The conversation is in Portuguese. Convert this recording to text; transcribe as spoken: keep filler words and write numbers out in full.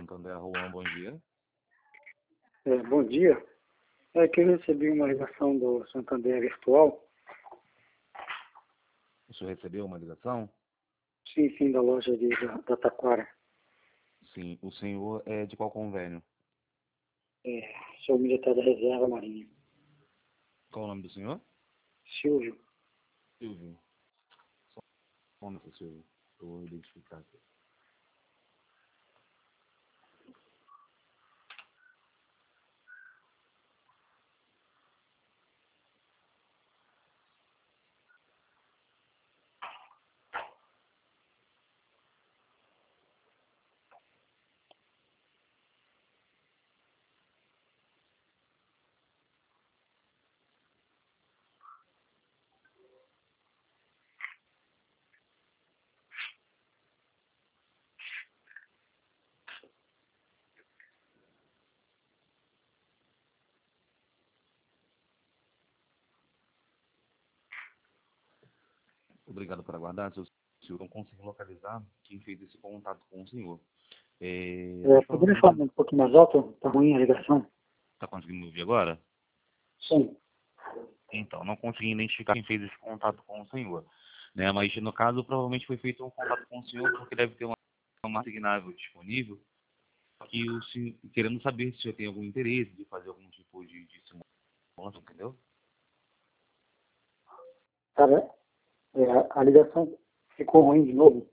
Santander, Juan, bom dia. É, bom dia. É que eu recebi uma ligação do Santander Virtual. O senhor recebeu uma ligação? Sim, sim, da loja de, da, da Taquara. Sim. O senhor é de qual convênio? É, sou militar da Reserva Marinha. Qual o nome do senhor? Silvio. Silvio. Só um momento, Silvio. Eu vou identificar aqui. Obrigado por aguardar, seu Silvio. Não consigo localizar quem fez esse contato com o senhor. É, É, muito poderia provavelmente... falar um pouquinho mais alto? Tá ruim a ligação? Está conseguindo me ouvir agora? Sim. Então, não consegui identificar quem fez esse contato com o senhor. Né? Mas, no caso, provavelmente foi feito um contato com o senhor porque deve ter uma, uma assignável disponível que o senhor, querendo saber se o senhor tem algum interesse de fazer algum tipo de, de simulação, entendeu? Cara, é, a ligação ficou ruim de novo.